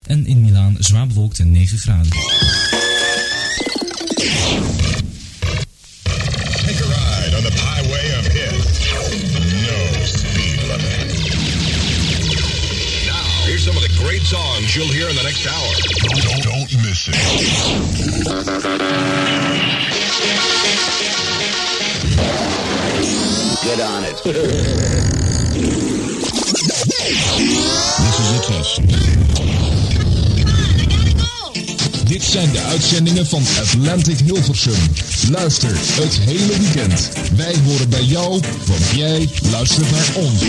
En in Milaan zwaar bewolkt en 9 graden. Take a ride on the highway of hits. No speed limit. Now, here's some of the great songs you'll hear in the next hour. Don't miss it. Get on it. This is a test. Dit zijn de uitzendingen van Atlantic Hilversum. Luister het hele weekend. Wij horen bij jou, want jij luistert naar ons.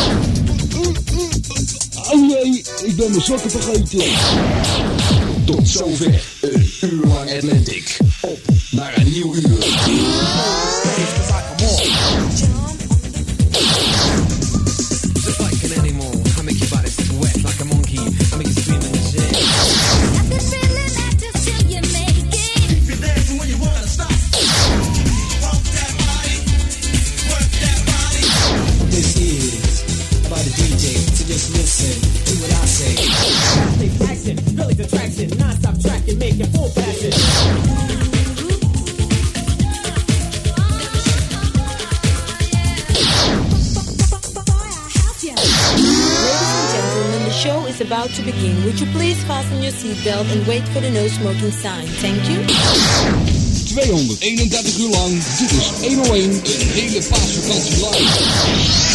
Oh jee, ik ben mijn sokken vergeten. Tot zover een uur lang Atlantic. Op naar een nieuw uur. Just like an animal, I make your body sweat like a monkey. I make you scream and shit. This is about the DJ, so just listen to what I say. Fast action, really attraction, non-stop tracking, making full passion. The show is about to begin. Would you please fasten your seatbelt and wait for the no smoking sign? Thank you. 231 uur lang, dit is 101, een hele paasvakantie live.